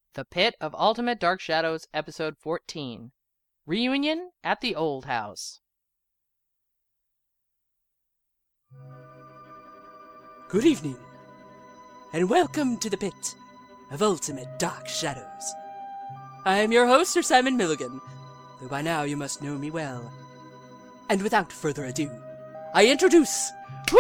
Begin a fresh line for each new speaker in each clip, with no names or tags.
The Pit of Ultimate Dark Shadows, Episode 14. Reunion at the Old House.
Good evening, and welcome to the Pit of Ultimate Dark Shadows. I am your host, Sir Simon Milligan, though by now you must know me well. And without further ado, I introduce...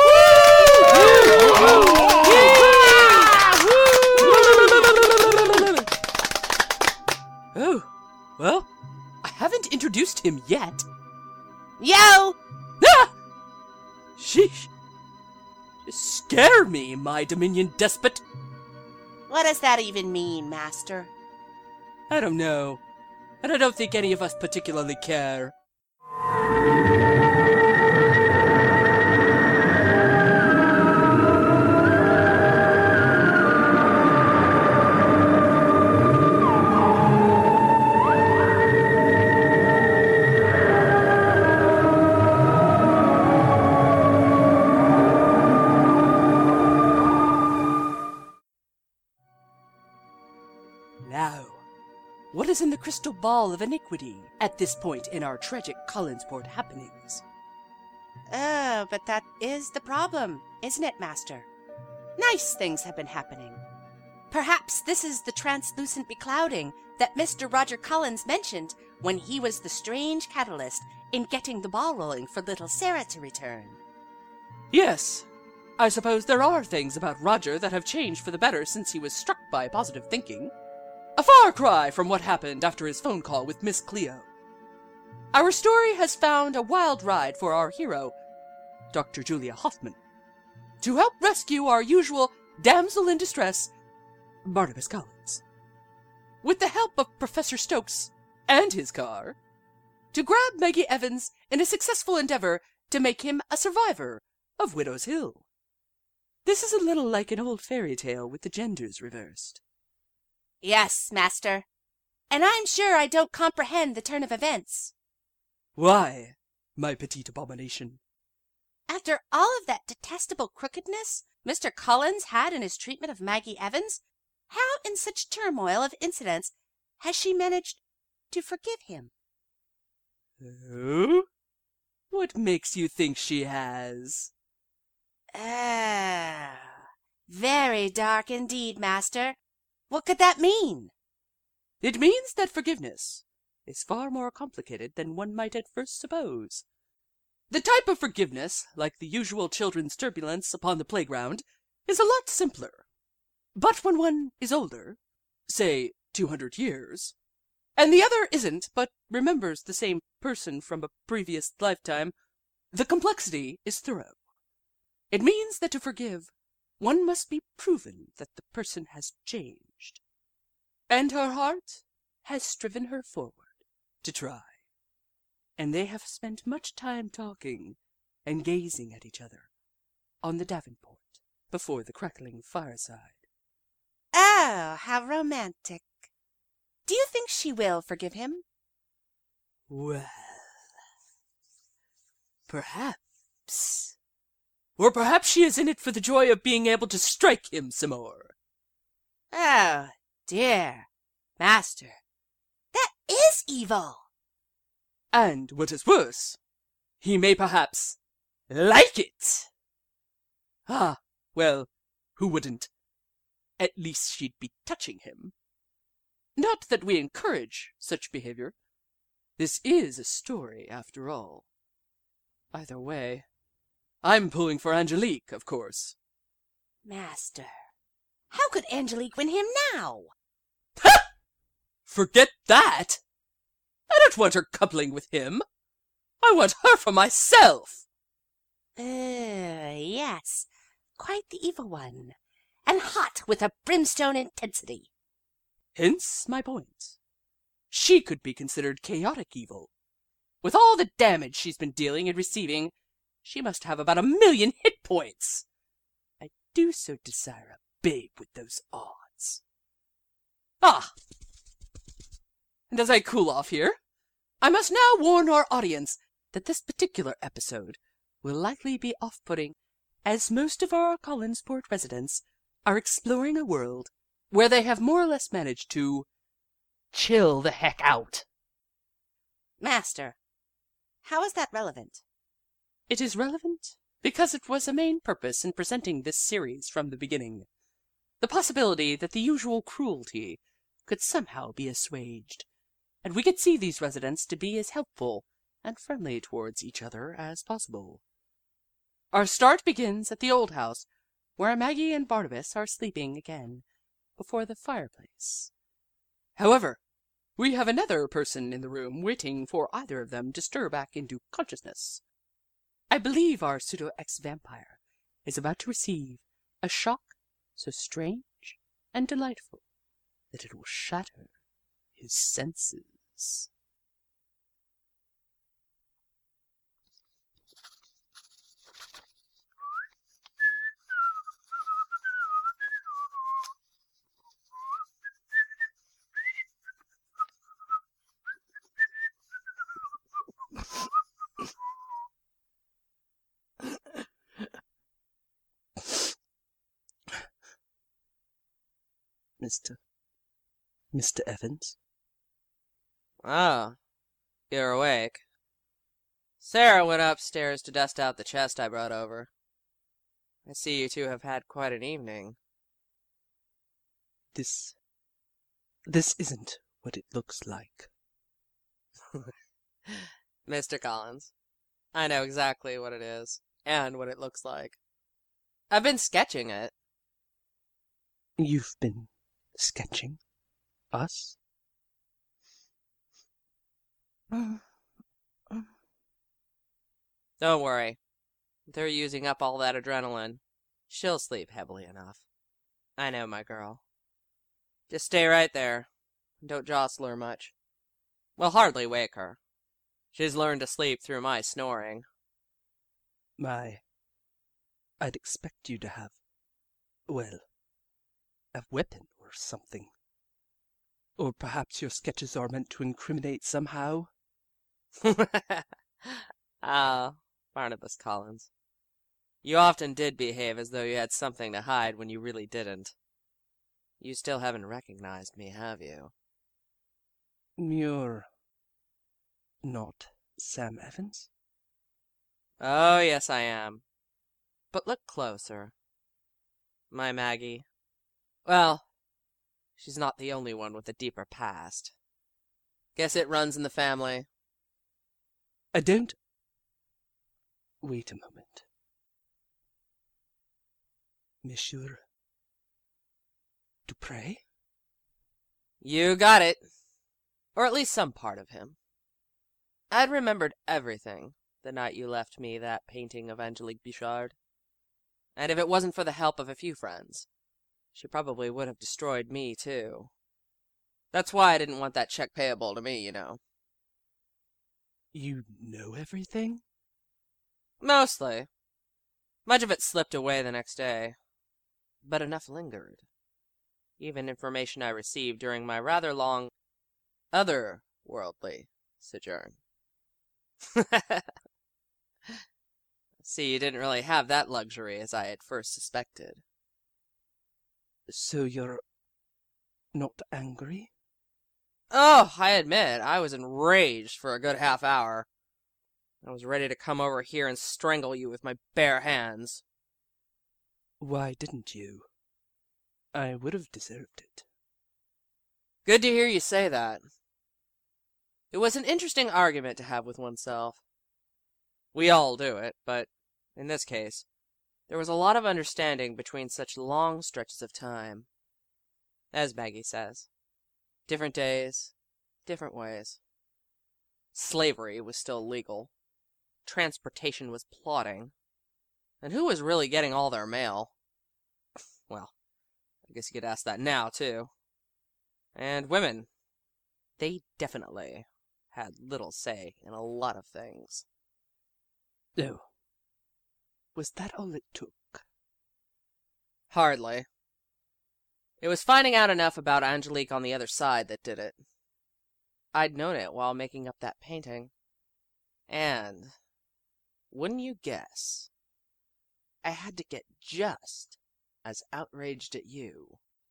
Oh, well, I haven't introduced him yet.
Yo!
Ah! Sheesh. Just scare me, my Dominion despot.
What does that even mean, Master?
I don't know, and I don't think any of us particularly care. Now, what is in the crystal ball of iniquity at this point in our tragic Collinsport happenings?
Oh, but that is the problem, isn't it, Master? Nice things have been happening. Perhaps this is the translucent beclouding that Mr. Roger Collins mentioned when he was the strange catalyst in getting the ball rolling for little Sarah to return.
Yes, I suppose there are things about Roger that have changed for the better since he was struck by positive thinking. A far cry from what happened after his phone call with Miss Cleo. Our story has found a wild ride for our hero, Dr. Julia Hoffman, to help rescue our usual damsel in distress, Barnabas Collins. With the help of Professor Stokes and his car, to grab Maggie Evans in a successful endeavor to make him a survivor of Widow's Hill. This is a little like an old fairy tale with the genders reversed.
Yes, Master. And I'm sure I don't comprehend the turn of events.
Why, my petite abomination?
After all of that detestable crookedness Mr. Collins had in his treatment of Maggie Evans, how in such turmoil of incidents has she managed to forgive him?
Oh? What makes you think she has?
Oh, very dark indeed, Master. What could that mean?
It means that forgiveness is far more complicated than one might at first suppose. The type of forgiveness, like the usual children's turbulence upon the playground, is a lot simpler. But when one is older, say 200 years, and the other isn't but remembers the same person from a previous lifetime, the complexity is thorough. It means that to forgive, one must be proven that the person has changed, and her heart has striven her forward to try. And they have spent much time talking and gazing at each other on the davenport before the crackling fireside.
Oh, how romantic. Do you think she will forgive him?
Well, perhaps. Or perhaps she is in it for the joy of being able to strike him some more.
Oh, dear, Master, that is evil.
And what is worse, he may perhaps like it. Ah, well, who wouldn't? At least she'd be touching him. Not that we encourage such behavior. This is a story, after all. Either way, I'm pulling for Angelique, of course.
Master, how could Angelique win him now?
Ha! Forget that! I don't want her coupling with him. I want her for myself.
Yes, quite the evil one, and hot with a brimstone intensity.
Hence my point. She could be considered chaotic evil. With all the damage she's been dealing and receiving, she must have about 1,000,000 hit points. I do so desire a babe with those odds. Ah! And as I cool off here, I must now warn our audience that this particular episode will likely be off-putting, as most of our Collinsport residents are exploring a world where they have more or less managed to
Chill the heck out.
Master, how is that relevant?
It is relevant because it was a main purpose in presenting this series from the beginning. The possibility that the usual cruelty could somehow be assuaged, and we could see these residents to be as helpful and friendly towards each other as possible. Our start begins at the old house, where Maggie and Barnabas are sleeping again before the fireplace. However, we have another person in the room waiting for either of them to stir back into consciousness. I believe our pseudo-ex-vampire is about to receive a shock so strange and delightful that it will shatter his senses. Mr. Evans?
Oh, you're awake. Sarah went upstairs to dust out the chest I brought over. I see you two have had quite an evening.
This isn't what it looks like.
Mr. Collins, I know exactly what it is, and what it looks like. I've been sketching it.
You've been sketching us?
Don't worry. They're using up all that adrenaline. She'll sleep heavily enough. I know my girl. Just stay right there. Don't jostle her much. We'll hardly wake her. She's learned to sleep through my snoring.
I'd expect you to have, well, a weapon or something. Or perhaps your sketches are meant to incriminate somehow?
Ah, Barnabas Collins. You often did behave as though you had something to hide when you really didn't. You still haven't recognized me, have you?
You're not Sam Evans?
Oh, yes, I am. But look closer. My Maggie. Well, she's not the only one with a deeper past. Guess it runs in the family.
I don't. Wait a moment. Monsieur Dupre?
You got it. Or at least some part of him. I'd remembered everything the night you left me that painting of Angelique Bichard. And if it wasn't for the help of a few friends, she probably would have destroyed me, too. That's why I didn't want that check payable to me, you know.
You know everything?
Mostly. Much of it slipped away the next day. But enough lingered. Even information I received during my rather long, otherworldly sojourn. See, you didn't really have that luxury as I had first suspected.
So you're not angry?
Oh, I admit, I was enraged for a good half hour. I was ready to come over here and strangle you with my bare hands.
Why didn't you? I would have deserved it.
Good to hear you say that. It was an interesting argument to have with oneself. We all do it, but in this case, there was a lot of understanding between such long stretches of time. As Maggie says, different days, different ways. Slavery was still legal. Transportation was plodding. And who was really getting all their mail? Well, I guess you could ask that now, too. And women, they definitely had little say in a lot of things.
Oh. Was that all it took?
Hardly. It was finding out enough about Angelique on the other side that did it. I'd known it while making up that painting. And, wouldn't you guess, I had to get just as outraged at you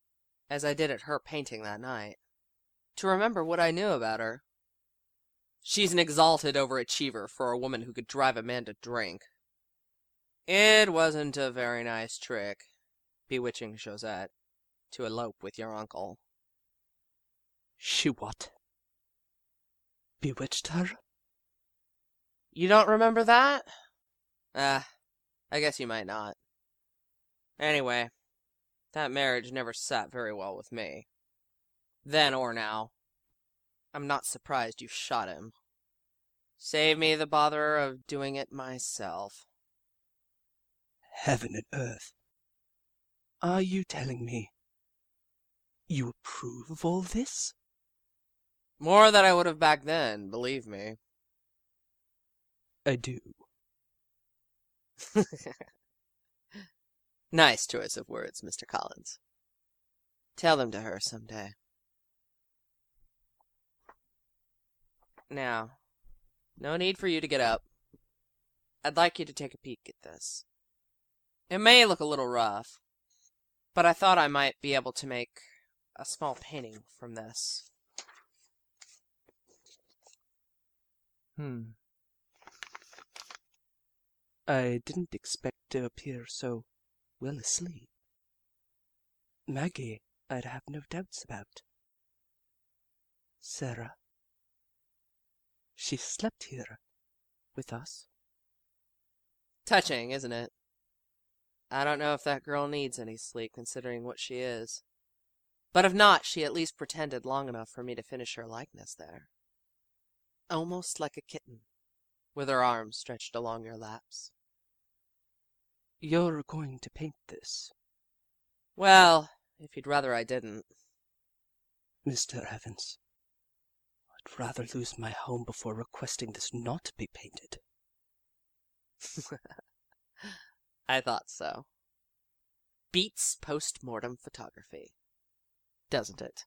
as I did at her painting that night, to remember what I knew about her. She's an exalted overachiever for a woman who could drive a man to drink. It wasn't a very nice trick, bewitching Josette to elope with your uncle.
She what? Bewitched her?
You don't remember that? I guess you might not. Anyway, that marriage never sat very well with me. Then or now. I'm not surprised you shot him. Save me the bother of doing it myself.
Heaven and earth. Are you telling me you approve of all this?
More than I would have back then, believe me.
I do.
Nice choice of words, Mr. Collins. Tell them to her someday. Now, no need for you to get up. I'd like you to take a peek at this. It may look a little rough, but I thought I might be able to make a small painting from this.
I didn't expect to appear so well asleep. Maggie, I'd have no doubts about. Sarah. She slept here with us.
Touching, isn't it? I don't know if that girl needs any sleep, considering what she is. But if not, she at least pretended long enough for me to finish her likeness there. Almost like a kitten, with her arms stretched along your laps.
You're going to paint this?
Well, if you'd rather I didn't.
Mr. Evans, I'd rather lose my home before requesting this not to be painted.
I thought so. Beats post-mortem photography, doesn't it?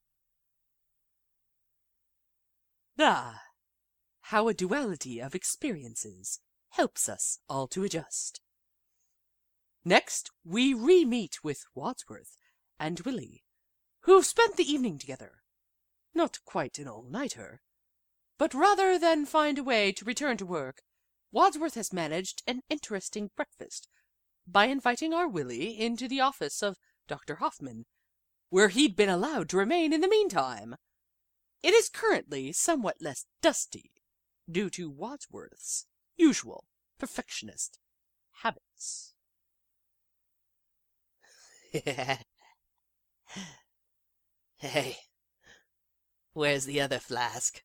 Ah, how a duality of experiences helps us all to adjust. Next, we re-meet with Wadsworth and Willie, who've spent the evening together. Not quite an all-nighter, but rather than find a way to return to work, Wadsworth has managed an interesting breakfast by inviting our Willie into the office of Dr. Hoffman, where he'd been allowed to remain in the meantime. It is currently somewhat less dusty, due to Wadsworth's usual perfectionist habits.
Hey, where's the other flask?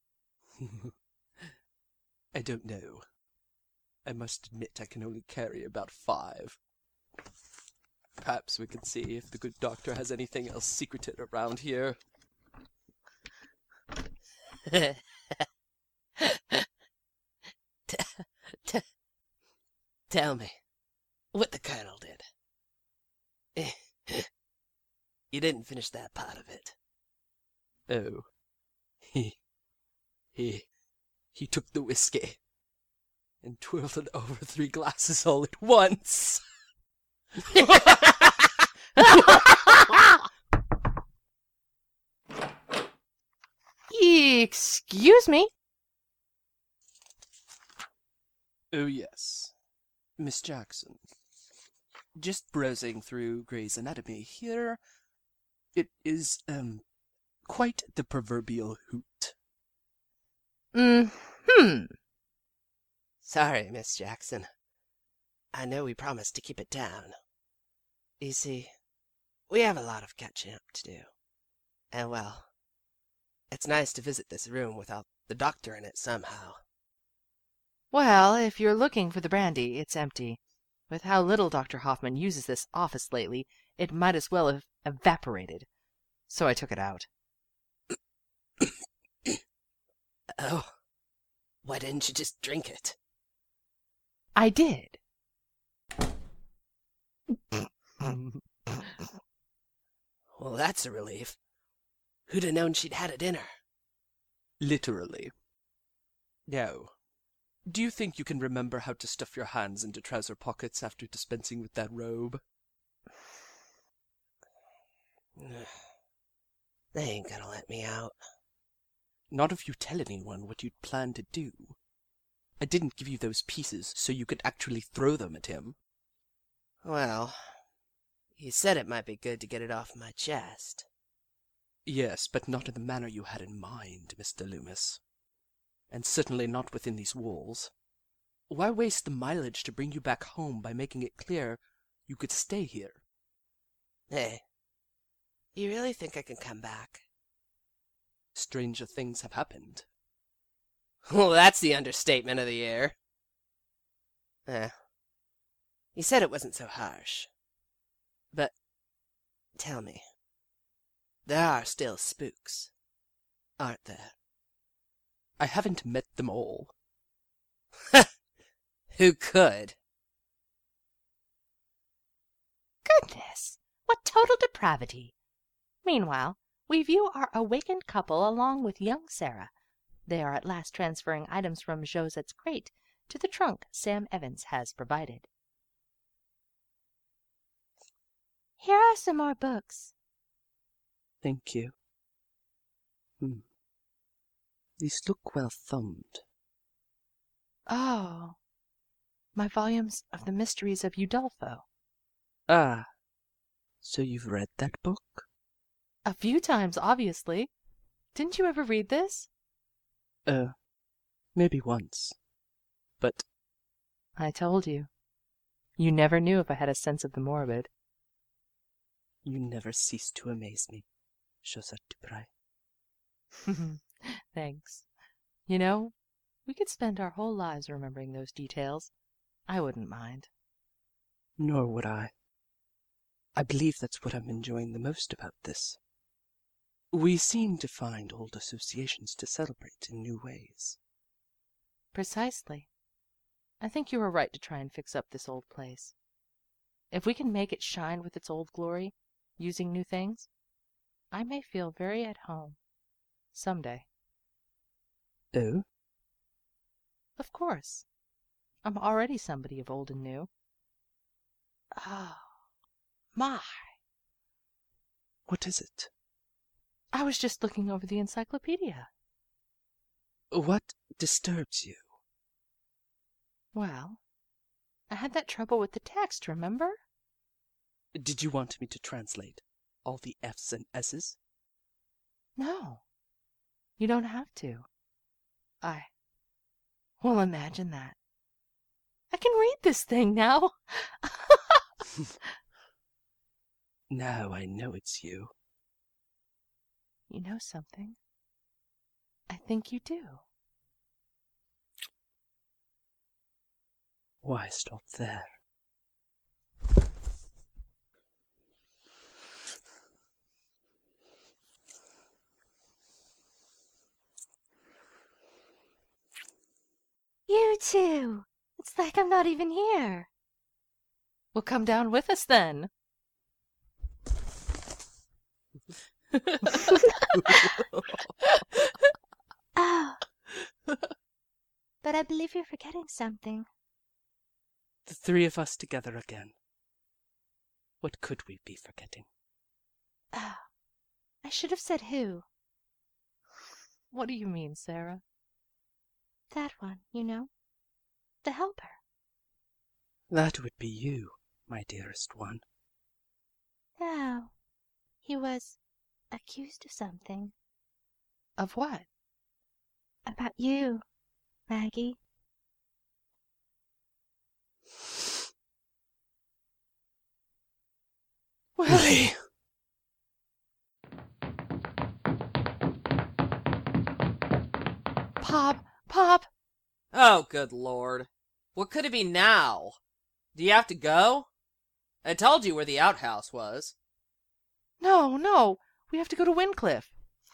I don't know. I must admit I can only carry about 5. Perhaps we can see if the good doctor has anything else secreted around here.
Tell me what the Colonel did. You didn't finish that part of it.
Oh, he took the whiskey and twirled it over 3 glasses all at once.
Excuse me?
Oh, yes. Miss Jackson. Just browsing through Gray's Anatomy here. It is, quite the proverbial hoot.
Sorry, Miss Jackson. I know we promised to keep it down. You see, we have a lot of catching up to do. And well, it's nice to visit this room without the doctor in it somehow.
Well, if you're looking for the brandy, it's empty. With how little Dr. Hoffman uses this office lately, it might as well have evaporated. So I took it out.
Oh, why didn't you just drink it?
I did.
Well, that's a relief. Who'd have known she'd had a dinner?
Literally. Now, do you think you can remember how to stuff your hands into trouser pockets after dispensing with that robe?
They ain't gonna let me out.
Not if you tell anyone what you'd plan to do. I didn't give you those pieces so you could actually throw them at him.
Well, you said it might be good to get it off my chest.
Yes, but not in the manner you had in mind, Mr. Loomis. And certainly not within these walls. Why waste the mileage to bring you back home by making it clear you could stay here?
Hey, you really think I can come back?
Stranger things have happened.
Well, that's the understatement of the year. You said it wasn't so harsh. But, tell me, there are still spooks, aren't there?
I haven't met them all.
Who could?
Goodness, what total depravity! Meanwhile, we view our awakened couple along with young Sarah. They are at last transferring items from Josette's crate to the trunk Sam Evans has provided. Here are some more books.
Thank you. These look well thumbed.
Oh, my volumes of the Mysteries of Udolpho.
Ah, so you've read that book?
A few times, obviously. Didn't you ever read this?
Maybe once. But
I told you. You never knew if I had a sense of the morbid.
you never cease to amaze me, Josette Dupre.
Thanks. You know, we could spend our whole lives remembering those details. I wouldn't mind.
Nor would I. I believe that's what I'm enjoying the most about this. We seem to find old associations to celebrate in new ways.
Precisely. I think you were right to try and fix up this old place. If we can make it shine with its old glory, using new things, I may feel very at home. Someday.
Oh?
Of course. I'm already somebody of old and new. Oh, my.
What is it?
I was just looking over the encyclopedia.
What disturbs you?
Well, I had that trouble with the text, remember?
Did you want me to translate all the F's and S's?
No, you don't have to. Well, imagine that. I can read this thing now.
Now I know it's you.
You know something? I think you do.
Why stop there?
You too. It's like I'm not even here. Well, come down with us then.
Oh. But I believe you're forgetting something.
The three of us together again. What could we be forgetting?
Oh. I should have said who.
What do you mean, Sarah?
That one, you know. The helper.
That would be you, my dearest one.
No. He was accused of something.
Of what?
About you, Maggie.
Willie!
Pop!
Oh, good Lord. What could it be now? Do you have to go? I told you where the outhouse was.
No, we have to go to Wyncliffe.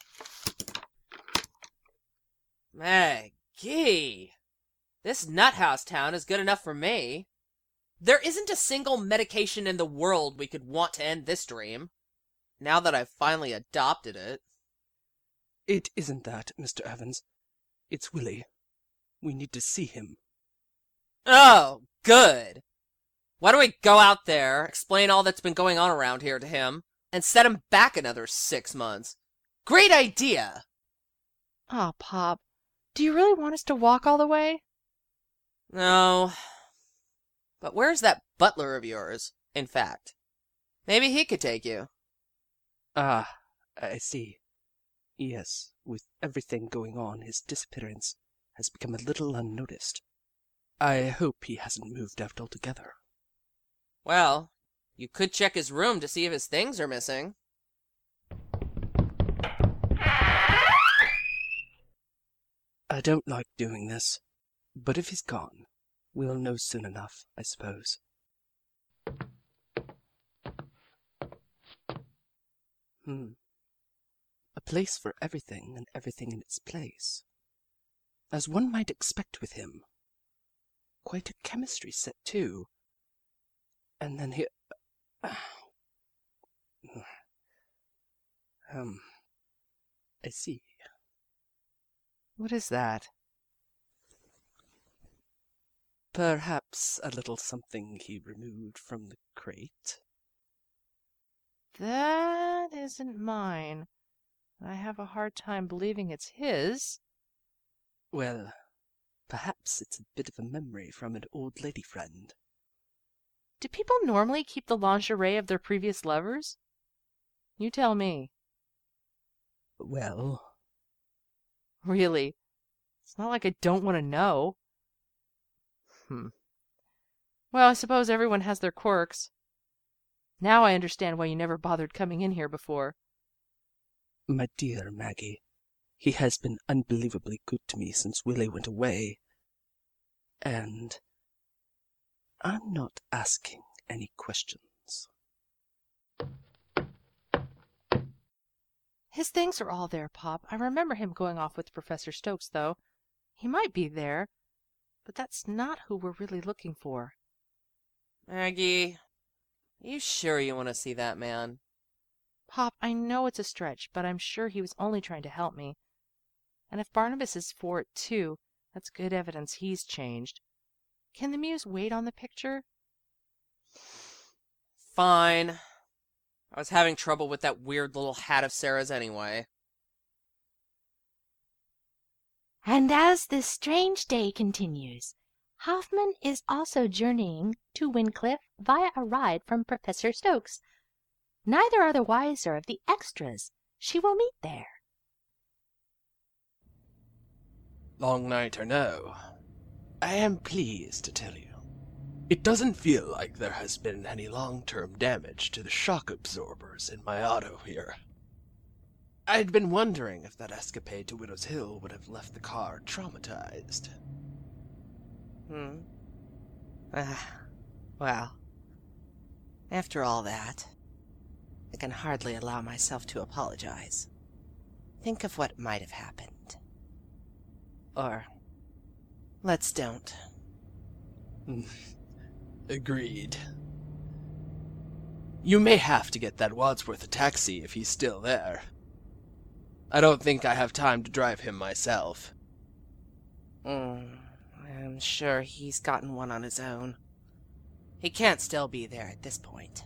Maggie! This nuthouse town is good enough for me. There isn't a single medication in the world we could want to end this dream, now that I've finally adopted it.
It isn't that, Mr. Evans. It's Willie. We need to see him.
Oh, good. Why don't we go out there, explain all that's been going on around here to him, and set him back another 6 months?
Great idea!
Aw, Pop, do you really want us to walk all the way?
No. But where's that butler of yours, in fact? Maybe he could take you.
Ah, I see. Yes, with everything going on, his disappearance has become a little unnoticed. I hope he hasn't moved out altogether.
Well, you could check his room to see if his things are missing.
I don't like doing this, but if he's gone, we'll know soon enough, I suppose. A place for everything and everything in its place. As one might expect with him. Quite a chemistry set, too. And then he... I see.
What is that?
Perhaps a little something he removed from the crate?
That isn't mine. I have a hard time believing it's his.
Well, perhaps it's a bit of a memory from an old lady friend.
Do people normally keep the lingerie of their previous lovers? You tell me.
Well,
Really? It's not like I don't want to know. Well, I suppose everyone has their quirks. Now I understand why you never bothered coming in here before.
my dear Maggie, he has been unbelievably good to me since Willie went away. And I'm not asking any questions.
His things are all there, Pop. I remember him going off with Professor Stokes, though. He might be there, but that's not who we're really looking for.
Maggie, are you sure you want to see that man?
Pop, I know it's a stretch, but I'm sure he was only trying to help me. And if Barnabas is for it, too, that's good evidence he's changed. Can the muse wait on the picture?
Fine. I was having trouble with that weird little hat of Sarah's anyway.
And as this strange day continues, Hoffman is also journeying to Wincliffe via a ride from Professor Stokes. Neither are the wiser of the extras she will meet there.
Long night or no, I am pleased to tell you. It doesn't feel like there has been any long-term damage to the shock absorbers in my auto here. I'd been wondering if that escapade to Widow's Hill would have left the car traumatized.
Well, after all that, I can hardly allow myself to apologize. Think of what might have happened. Or, let's don't.
Agreed. You may have to get that Wadsworth a taxi if he's still there. I don't think I have time to drive him myself.
I'm sure he's gotten one on his own. He can't still be there at this point.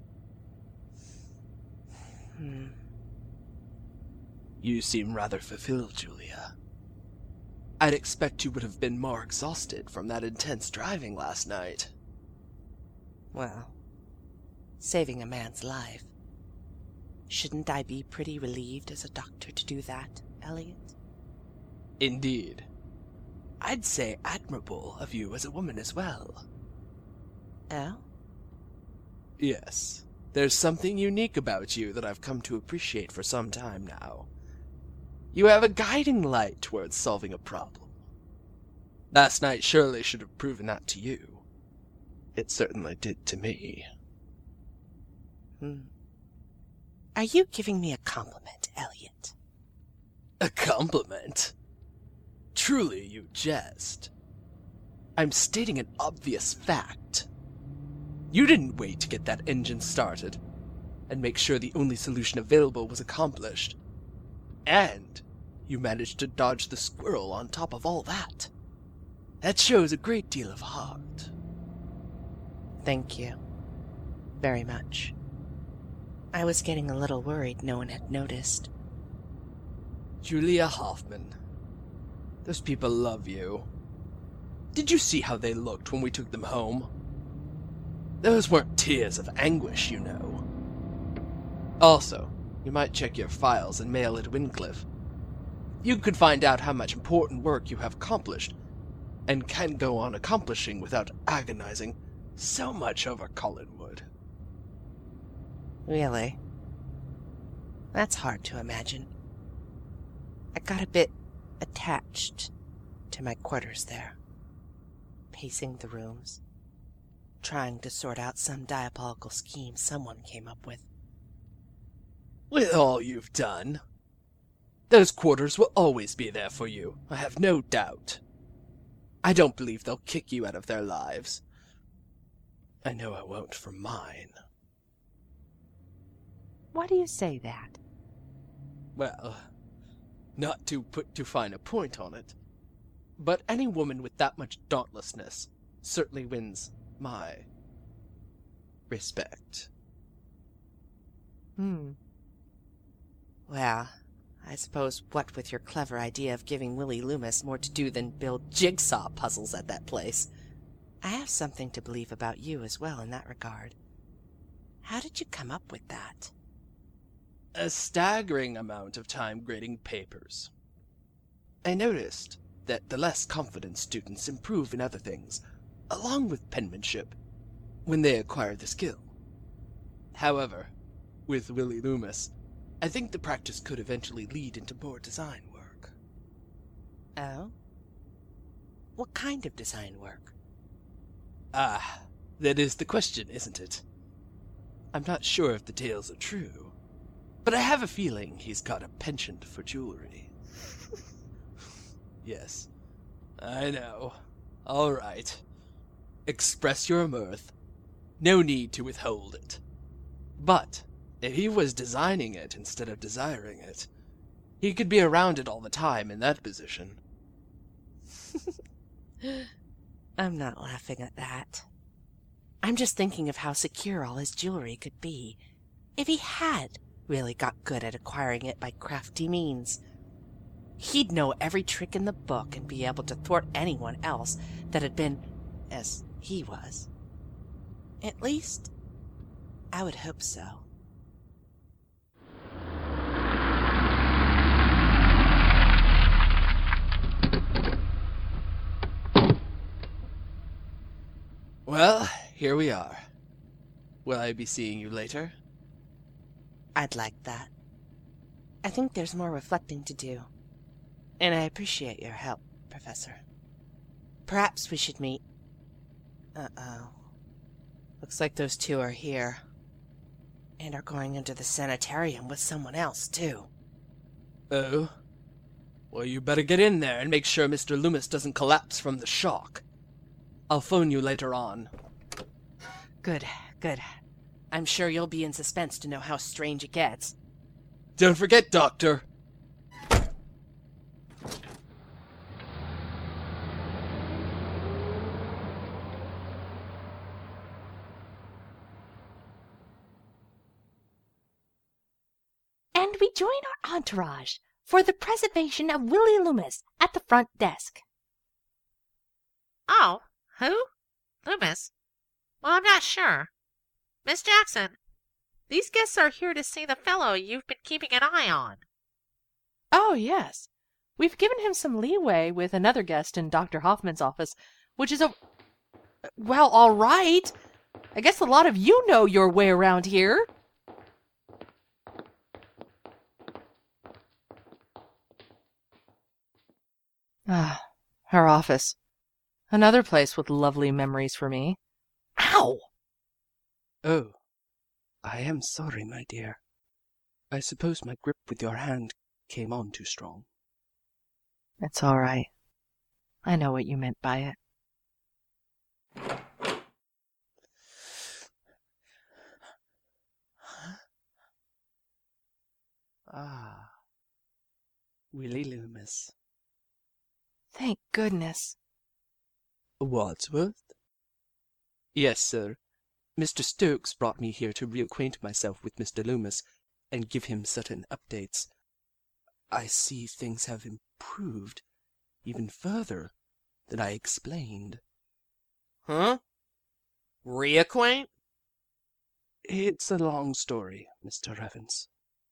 You seem rather fulfilled, Julia. I'd expect you would have been more exhausted from that intense driving last night.
Well, saving a man's life. Shouldn't I be pretty relieved as a doctor to do that, Elliot?
Indeed. I'd say admirable of you as a woman as well.
Oh?
Yes, there's something unique about you that I've come to appreciate for some time now. You have a guiding light towards solving a problem. Last night surely should have proven that to you. It certainly did to me.
Are you giving me a compliment, Elliot?
A compliment? Truly, you jest. I'm stating an obvious fact. You didn't wait to get that engine started and make sure the only solution available was accomplished. And you managed to dodge the squirrel on top of all that. That shows a great deal of heart.
Thank you. Very much. I was getting a little worried no one had noticed.
Julia Hoffman. Those people love you. Did you see how they looked when we took them home? Those weren't tears of anguish, you know. Also, you might check your files and mail it to Wincliffe. You could find out how much important work you have accomplished, and can go on accomplishing without agonizing so much over Collinwood.
Really? That's hard to imagine. I got a bit attached to my quarters there, pacing the rooms, trying to sort out some diabolical scheme someone came up with.
With all you've done, those quarters will always be there for you, I have no doubt. I don't believe they'll kick you out of their lives. I know I won't for mine.
Why do you say that?
Well, not to put too fine a point on it, but any woman with that much dauntlessness certainly wins my respect.
Well, I suppose what with your clever idea of giving Willie Loomis more to do than build jigsaw puzzles at that place, I have something to believe about you as well in that regard. How did you come up with that?
A staggering amount of time grading papers. I noticed that the less confident students improve in other things, along with penmanship, when they acquire the skill. However, with Willie Loomis, I think the practice could eventually lead into more design work.
Oh? What kind of design work?
Ah, that is the question, isn't it? I'm not sure if the tales are true, but I have a feeling he's got a penchant for jewelry. Yes, I know. All right. Express your mirth. No need to withhold it. But if he was designing it instead of desiring it, he could be around it all the time in that position.
I'm not laughing at that. I'm just thinking of how secure all his jewelry could be if he had really got good at acquiring it by crafty means. He'd know every trick in the book and be able to thwart anyone else that had been as he was. At least, I would hope so.
Well, here we are. Will I be seeing you later?
I'd like that. I think there's more reflecting to do. And I appreciate your help, Professor. Perhaps we should meet. Uh-oh. Looks like those two are here. And are going into the sanitarium with someone else, too.
Oh? Well, you better get in there and make sure Mr. Loomis doesn't collapse from the shock. I'll phone you later on.
Good, good. I'm sure you'll be in suspense to know how strange it gets.
Don't forget, Doctor.
And we join our entourage for the preservation of Willie Loomis at the front desk.
Oh, who? Loomis? Well, I'm not sure. Miss Jackson, these guests are here to see the fellow you've been keeping an eye on.
Oh, yes. We've given him some leeway with another guest in Dr. Hoffman's office, which is well, all right. I guess a lot of you know your way around here. Ah, her office. Another place with lovely memories for me. Ow!
Oh, I am sorry, my dear. I suppose my grip with your hand came on too strong.
It's all right. I know what you meant by it.
Ah, Willie Loomis.
Thank goodness.
Wadsworth? Yes, sir. Mr. Stokes brought me here to reacquaint myself with Mr. Loomis and give him certain updates. I see things have improved even further than I explained.
Huh? Reacquaint?
It's a long story, Mr. Evans.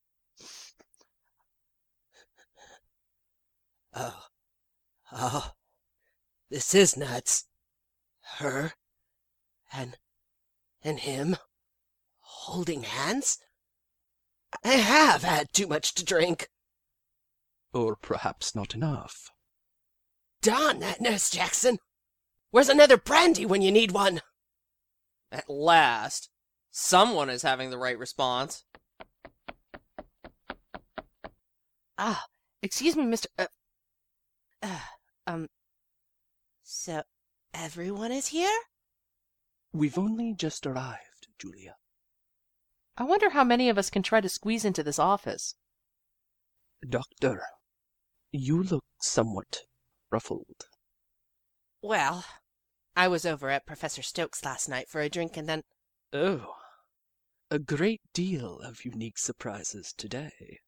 Oh, this is nuts. Her and him holding hands? I have had too much to drink.
Or perhaps not enough.
Darn that Nurse Jackson. Where's another brandy when you need one?
At last, someone is having the right response.
Ah, excuse me, Mr.
So everyone is here?
We've only just arrived, Julia.
I wonder how many of us can try to squeeze into this office.
Doctor, you look somewhat ruffled.
Well, I was over at Professor Stokes last night for a drink and then...
Oh, a great deal of unique surprises today.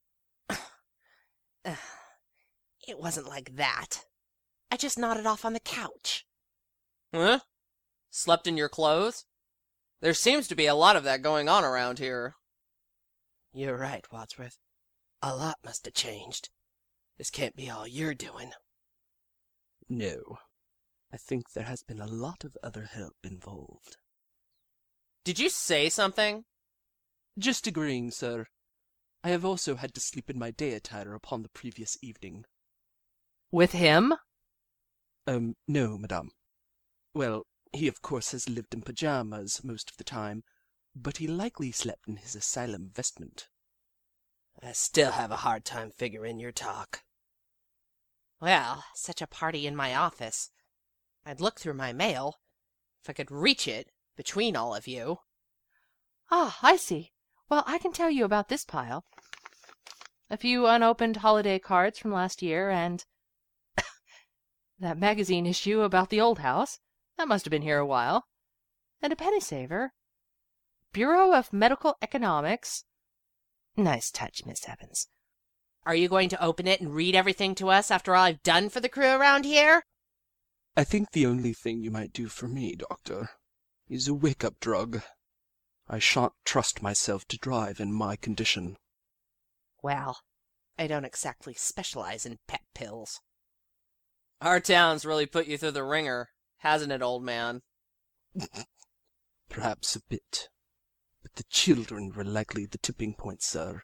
It wasn't like that. I just nodded off on the couch.
Huh? Slept in your clothes? There seems to be a lot of that going on around here.
You're right, Wadsworth. A lot must have changed. This can't be all you're doing.
No, I think there has been a lot of other help involved.
Did you say something?
Just agreeing, sir. I have also had to sleep in my day attire upon the previous evening.
With him?
No, madame. Well, he of course has lived in pajamas most of the time, but he likely slept in his asylum vestment.
I still have a hard time figuring your talk.
Well, such a party in my office. I'd look through my mail, if I could reach it, between all of you.
Ah, I see. Well, I can tell you about this pile. A few unopened holiday cards from last year, and that magazine issue about the old house. That must have been here a while. And a penny saver. Bureau of Medical Economics.
Nice touch, Miss Evans. Are you going to open it and read everything to us after all I've done for the crew around here?
I think the only thing you might do for me, Doctor, is a wake-up drug. I shan't trust myself to drive in my condition.
Well, I don't exactly specialize in pet pills.
Our town's really put you through the ringer, hasn't it, old man?
Perhaps a bit. But the children were likely the tipping point, sir.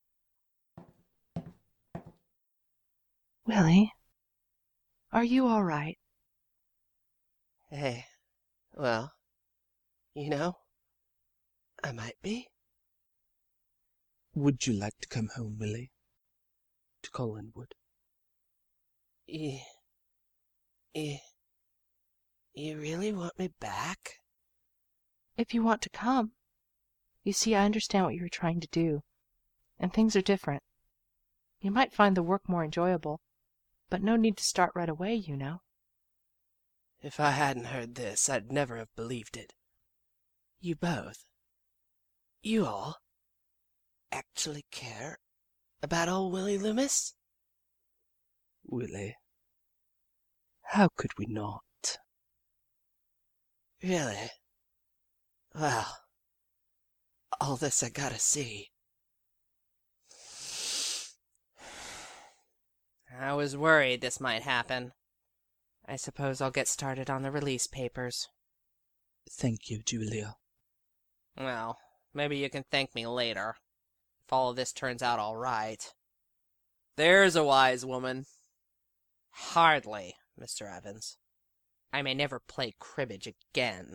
Willie, are you all right?
Hey, well, you know, I might be.
Would you like to come home, Willie? To Collinwood?
You really want me back?
If you want to come. You see, I understand what you were trying to do, and things are different. You might find the work more enjoyable, but no need to start right away, you know.
If I hadn't heard this, I'd never have believed it. You both, you all, actually care about old Willie Loomis?
Willie, how could we not?
Really? Well, all this I gotta see.
I was worried this might happen. I suppose I'll get started on the release papers.
Thank you, Julia.
Well, maybe you can thank me later, if all of this turns out all right. There's a wise woman.
Hardly, Mr. Evans. I may never play cribbage again.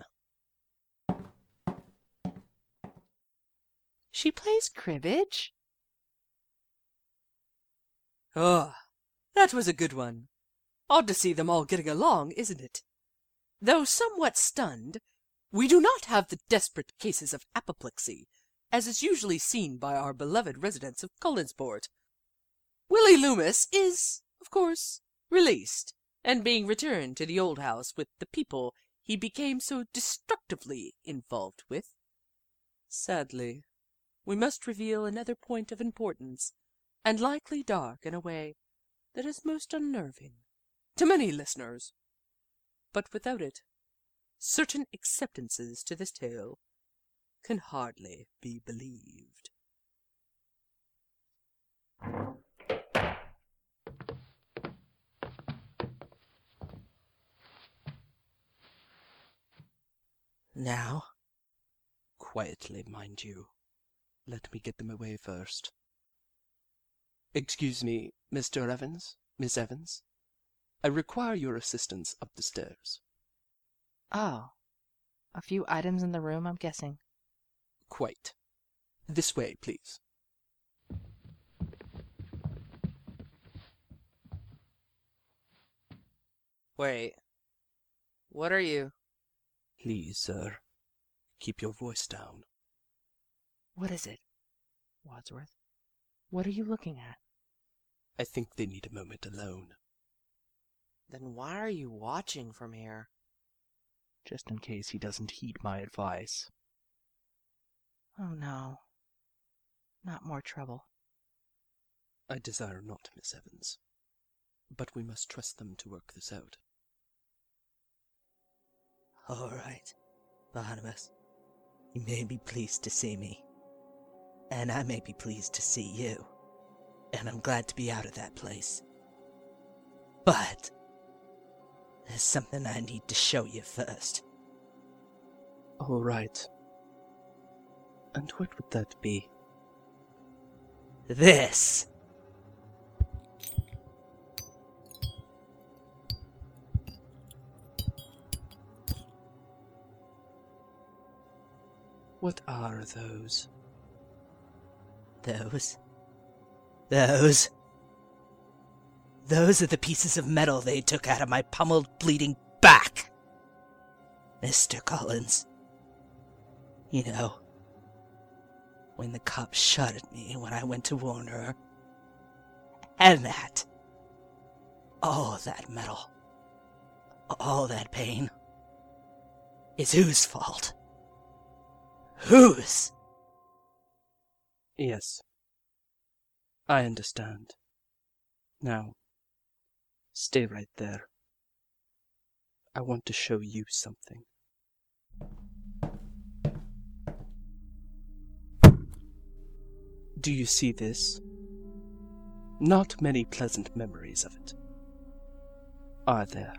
She plays cribbage?
Oh, that was a good one. Odd to see them all getting along, isn't it? Though somewhat stunned, we do not have the desperate cases of apoplexy, as is usually seen by our beloved residents of Collinsport. Willie Loomis is, of course, released, and being returned to the old house with the people he became so destructively involved with. Sadly, we must reveal another point of importance, and likely dark in a way that is most unnerving to many listeners. But without it, certain acceptances to this tale can hardly be believed.
Now,
Quietly, mind you. Let me get them away first. Excuse me, Mr. Evans, Miss Evans. I require your assistance up the stairs.
Oh, a few items in the room, I'm guessing.
Quite. This way, please.
Wait. What are you?
Please, sir, keep your voice down.
What is it, Wadsworth? What are you looking at?
I think they need a moment alone.
Then why are you watching from here?
Just in case he doesn't heed my advice.
Oh no. Not more trouble.
I desire not, Miss Evans. But we must trust them to work this out.
all right, Barnabas. You may be pleased to see me. And I may be pleased to see you. And I'm glad to be out of that place. But there's something I need to show you first.
All right. And what would that be?
This!
What are those?
Those are the pieces of metal they took out of my pummeled, bleeding back. Mr. Collins. You know, when the cops shot at me when I went to warn her. And that. All that metal. All that pain. Is whose fault? Whose?
Yes. I understand. Now, stay right there. I want to show you something. Do you see this? Not many pleasant memories of it, are there?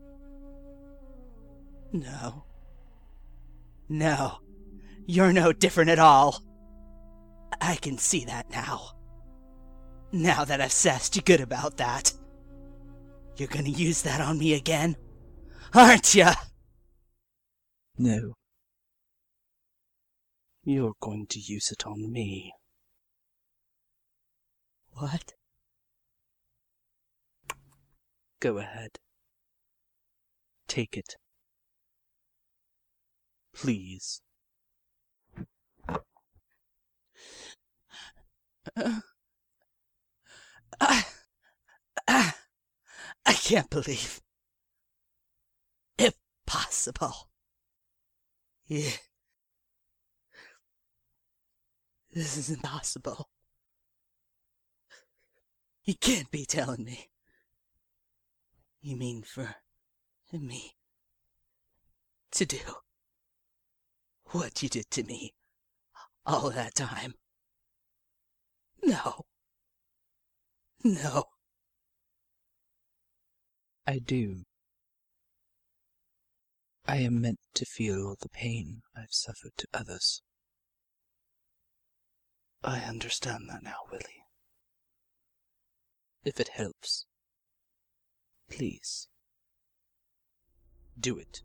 No. No. You're no different at all. I can see that now. Now that I've sassed you good about that. You're gonna use that on me again? Aren't ya?
No. You're going to use it on me.
What?
Go ahead. Take it. Please.
I can't believe. Impossible. Yeah. This is impossible. You can't be telling me. You mean for me to do what you did to me all that time? No. No.
I do. I am meant to feel the pain I've suffered to others. I understand that now, Willie. If it helps, please, do it.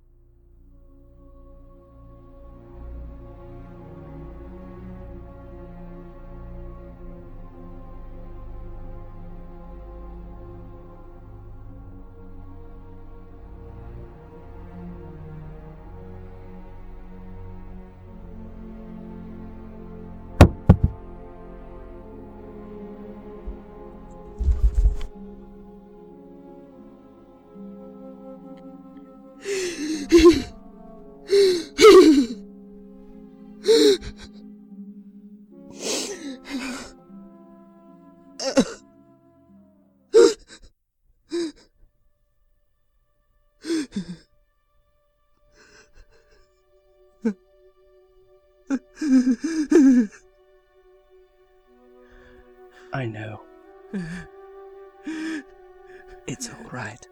I know. It's all right.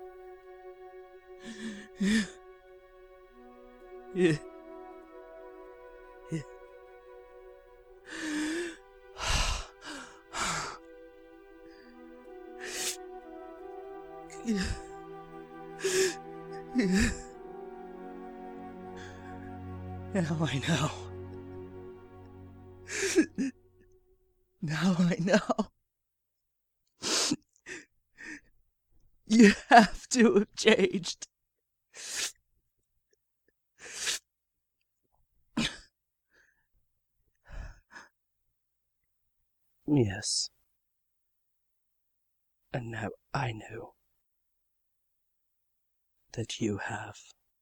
Now I know. Now I know. You have to have changed. Yes. And now I know that you have.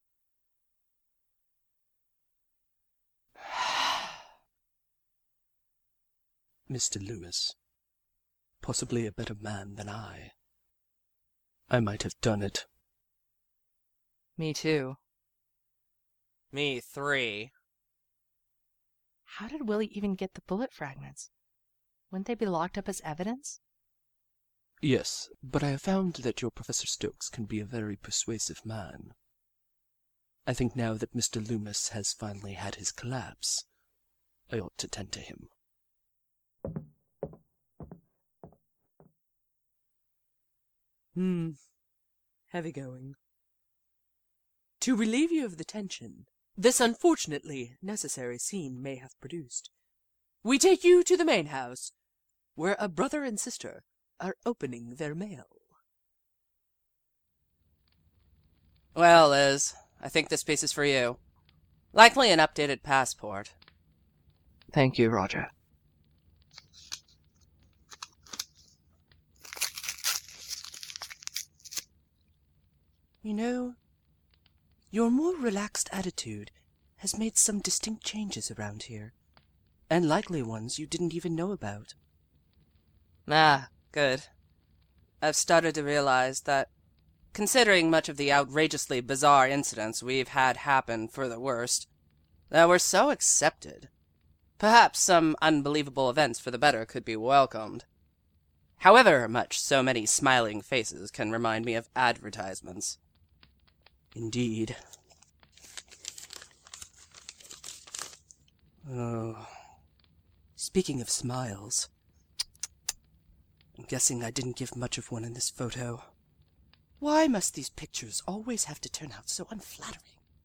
Mr. Loomis, possibly a better man than I might have done it.
Me too.
Me 3.
How did Willie even get the bullet fragments? Wouldn't they be locked up as evidence?
Yes, but I have found that your Professor Stokes can be a very persuasive man. I think now that Mr. Loomis has finally had his collapse, I ought to tend to him.
Heavy going. To relieve you of the tension this unfortunately necessary scene may have produced, we take you to the main house, where a brother and sister are opening their mail.
Well, Liz, I think this piece is for you. Likely an updated passport.
Thank you, Roger. You know, your more relaxed attitude has made some distinct changes around here, and likely ones you didn't even know about.
Ah, good. I've started to realize that, considering much of the outrageously bizarre incidents we've had happen for the worst, that we're so accepted. Perhaps some unbelievable events for the better could be welcomed. However much so many smiling faces can remind me of advertisements.
Indeed. Oh. Speaking of smiles, I'm guessing I didn't give much of one in this photo. Why must these pictures always have to turn out so unflattering?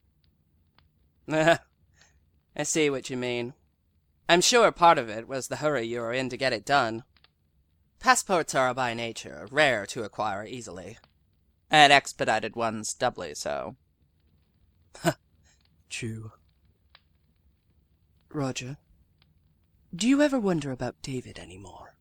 I see what you mean. I'm sure part of it was the hurry you were in to get it done. Passports are by nature rare to acquire easily, and expedited ones doubly so.
True. Roger, do you ever wonder about David anymore?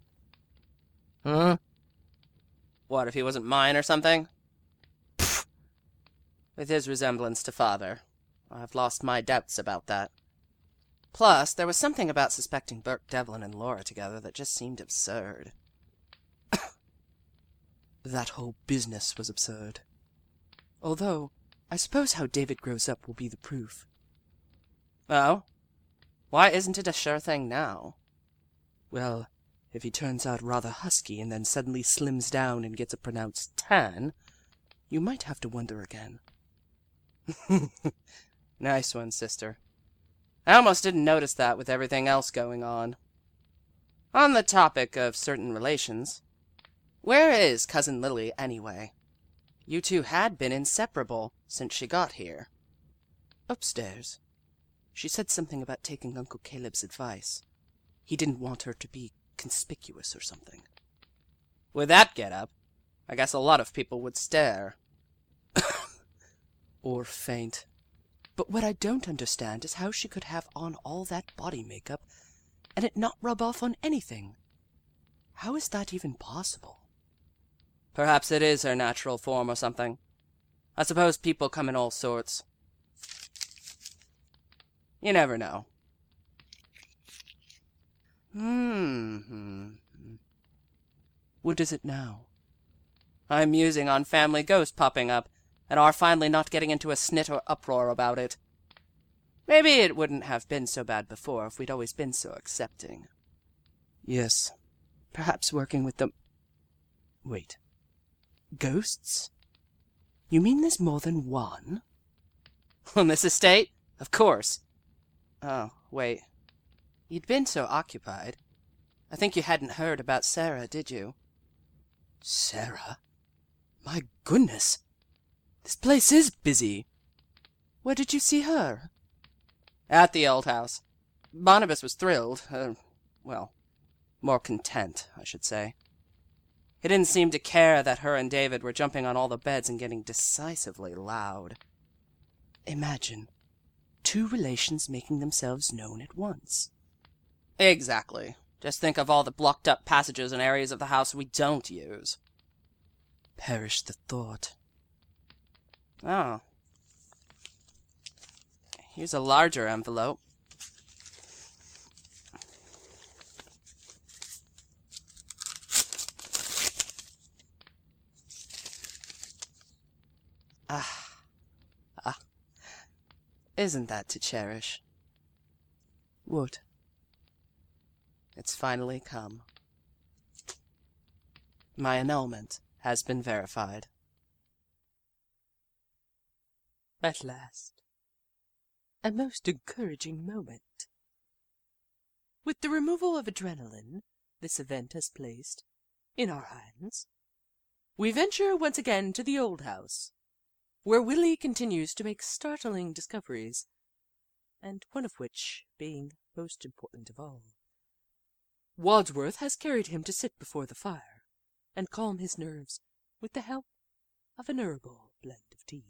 What, if he wasn't mine or something? Pfft. With his resemblance to father, I've lost my doubts about that. Plus, there was something about suspecting Burke Devlin and Laura together that just seemed absurd.
That whole business was absurd. Although, I suppose how David grows up will be the proof.
Oh? Why isn't it a sure thing now?
Well, if he turns out rather husky and then suddenly slims down and gets a pronounced tan, you might have to wonder again.
Nice one, sister. I almost didn't notice that with everything else going on. On the topic of certain relations, where is Cousin Lily, anyway? You two had been inseparable since she got here.
Upstairs. She said something about taking Uncle Caleb's advice. He didn't want her to be conspicuous or something.
With that get-up, I guess a lot of people would stare.
Or faint. But what I don't understand is how she could have on all that body makeup and it not rub off on anything. How is that even possible?
Perhaps it is her natural form or something. I suppose people come in all sorts. You never know.
What is it now?
I'm musing on Family Ghost popping up, and our finally not getting into a snit or uproar about it.
Maybe it wouldn't have been so bad before if we'd always been so accepting. Yes, perhaps working with them. Wait. Ghosts? You mean there's more than one? On this estate? Of course. Oh, wait. You'd been so occupied. I think you hadn't heard about Sarah, did you? Sarah? My goodness. This place is busy. Where did you see her? At the old house. Barnabas was thrilled. Well, more content, I should say. He didn't seem to care that her and David were jumping on all the beds and getting decisively loud. Imagine 2 relations making themselves known at once. Exactly. Just think of all the blocked up passages and areas of the house we don't use. Perish the thought. Oh. Here's a larger envelope. Isn't that to cherish? What? It's finally come. My annulment has been verified. At last. A most encouraging moment. With the removal of adrenaline this event has placed in our hands, we venture once again to the old house, where Willie continues to make startling discoveries, and one of which being most important of all. Wadsworth has carried him to sit before the fire and calm his nerves with the help of an herbal blend of tea.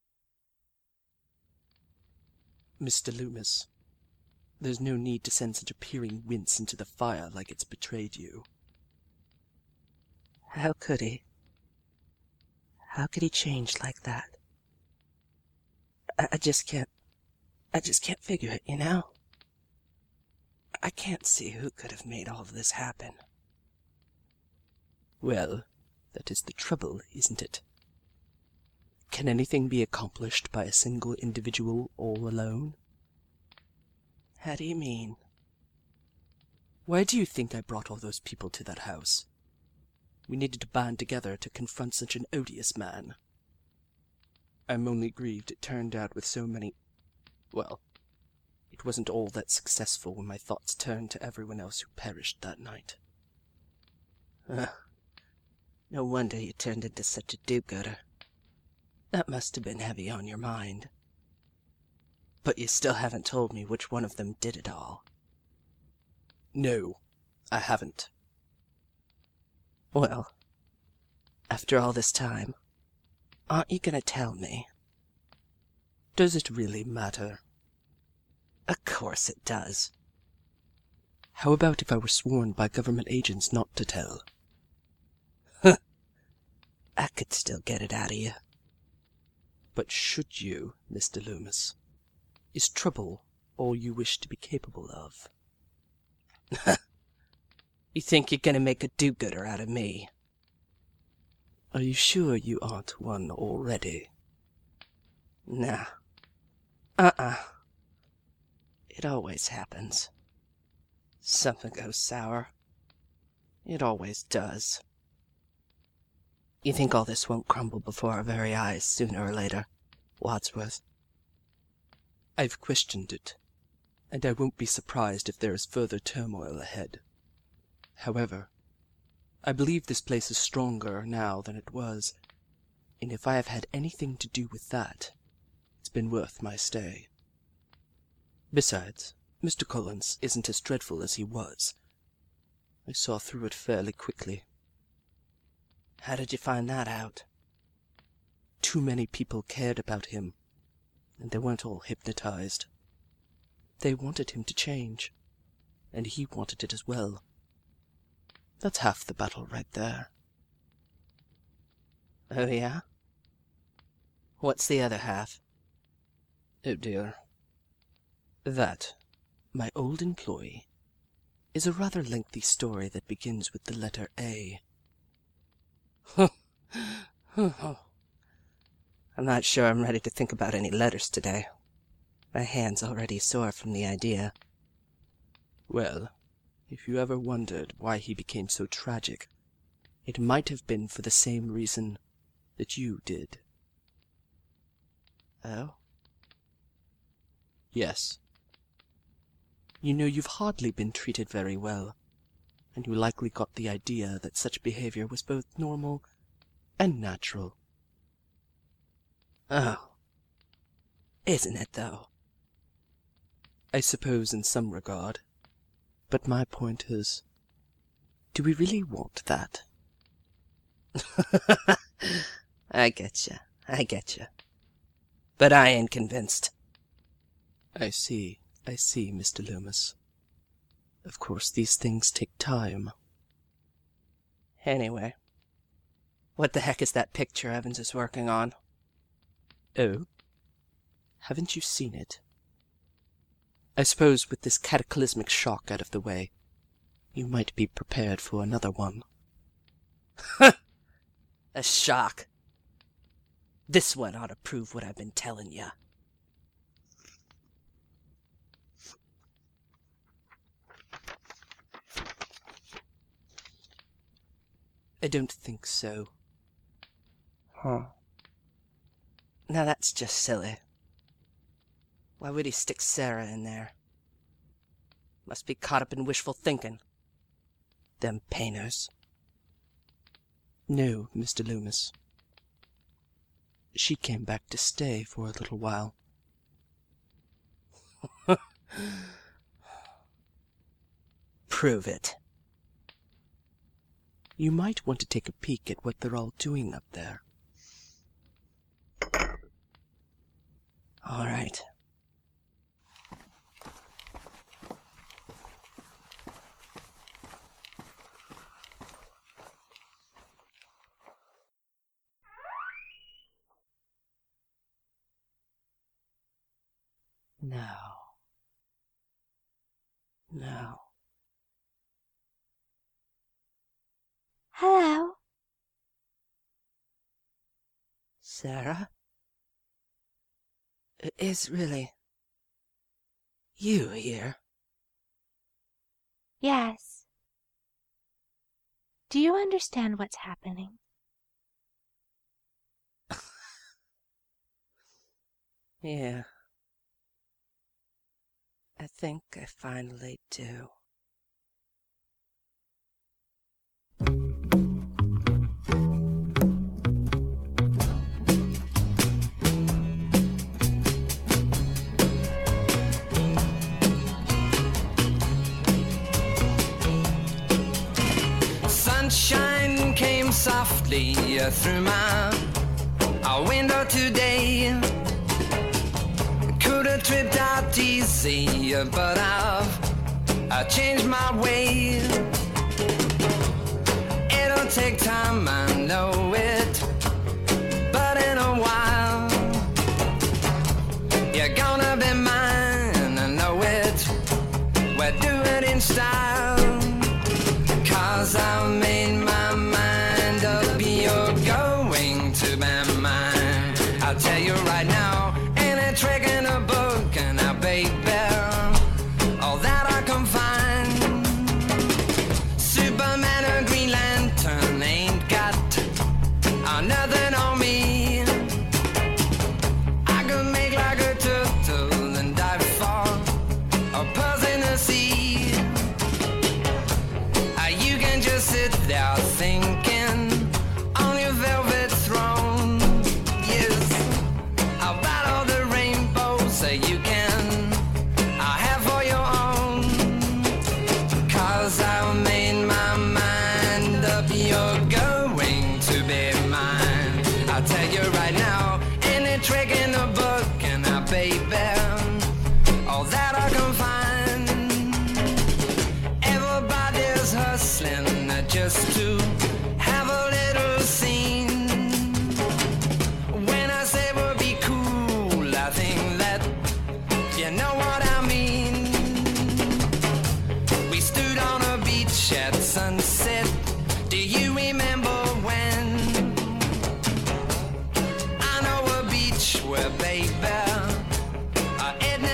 Mr. Loomis, there's no need to send such a peering wince into the fire like it's betrayed you. How could he? How could he change like that? I just can't figure it, you know? I can't see who could have made all of this happen. Well, that is the trouble, isn't it? Can anything be accomplished by a single individual all alone? How do you mean? Why do you think I brought all those people to that house? We needed to band together to confront such an odious man. I'm only grieved it turned out with so many... Well, it wasn't all that successful when my thoughts turned to everyone else who perished that night. No wonder you turned into such a do-gooder. That must have been heavy on your mind. But you still haven't told me which one of them did it all. No, I haven't. Well, after all this time, aren't you gonna tell me? Does it really matter? Of course it does. How about if I were sworn by government agents not to tell? I could still get it out of you. But should you, Mr. Loomis? Is trouble all you wish to be capable of? You think you're gonna make a do-gooder out of me? Are you sure you aren't one already? Nah. It always happens. Something goes sour. It always does. You think all this won't crumble before our very eyes sooner or later, Wadsworth? I've questioned it, and I won't be surprised if there is further turmoil ahead. However, I believe this place is stronger now than it was, and if I have had anything to do with that, it's been worth my stay. Besides, Mr. Collins isn't as dreadful as he was. I saw through it fairly quickly. How did you find that out? Too many people cared about him, and they weren't all hypnotized. They wanted him to change, and he wanted it as well. That's half the battle right there. Oh, yeah? What's the other half? Oh, dear. That, my old employee, is a rather lengthy story that begins with the letter A. I'm not sure I'm ready to think about any letters today. My hand's already sore from the idea.
Well, if you ever wondered why he became so tragic, it might have been for the same reason that you did.
Oh?
Yes. You know, you've hardly been treated very well, and you likely got the idea that such behavior was both normal and natural.
Oh. Isn't it, though?
I suppose in some regard. But my point is, do we really want that?
I getcha. But I ain't convinced.
I see, Mr. Loomis. Of course, these things take time.
Anyway, what the heck is that picture Evans is working on?
Oh? Haven't you seen it? I suppose with this cataclysmic shock out of the way, you might be prepared for another one.
A shock. This one ought to prove what I've been telling ya.
I don't think so.
Huh. Now that's just silly. Why would he stick Sarah in there? Must be caught up in wishful thinking. Them painters.
No, Mr. Loomis. She came back to stay for a little while.
Prove it.
You might want to take a peek at what they're all doing up there.
All right. No.
Hello?
Sarah? It is really you here?
Yes. Do you understand what's happening?
Yeah. I think I finally do.
Sunshine came softly through my window today. Could have tripped out easy, but I've changed my way. It'll take time, I know it, but in a while you're gonna be mine, I know it. We'll do it in style, 'cause I've made my mind up, you're going to be mine. I'll tell you right now, ain't a trick in a book, and I baby, all that I can find. Superman or Green Lantern ain't got nothing on me. I can make like a turtle and dive far, or pause in the sea. You can just sit there thinking on your velvet throne. Yes, about all the rainbows that you can have for your own. 'Cause I've made my mind up, you're going to be mine. I'll tell you right now, any trick in the book, and I baby, all that I can find. Everybody's hustling just to have a little scene. When I say we'll be cool, I think that you know what I mean. We stood on a beach at sunset. Do you remember when? I know a beach where, baby, Edna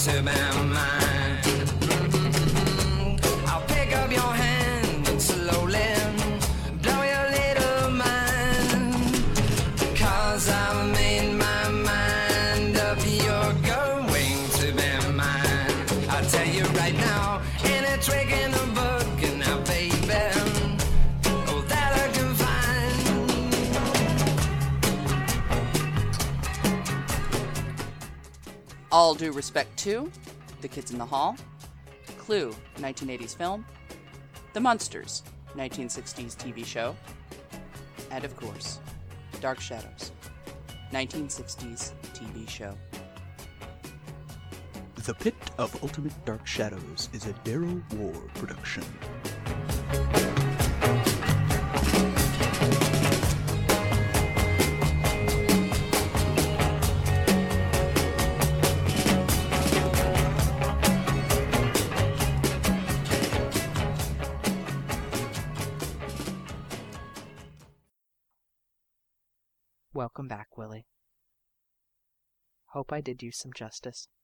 to be mine. I'll pick up your hand and slowly blow your little mind. 'Cause I've made my mind up, you're going to be mine. I'll tell you right now, any trick in the book, and now baby, oh that I can find.
All Due Respect 2, The Kids in the Hall, Clue, 1980s film, The Munsters, 1960s TV show, and of course, Dark Shadows, 1960s TV show.
The Pit of Ultimate Dark Shadows is a Darrow War production.
Welcome back, Willie. Hope I did you some justice.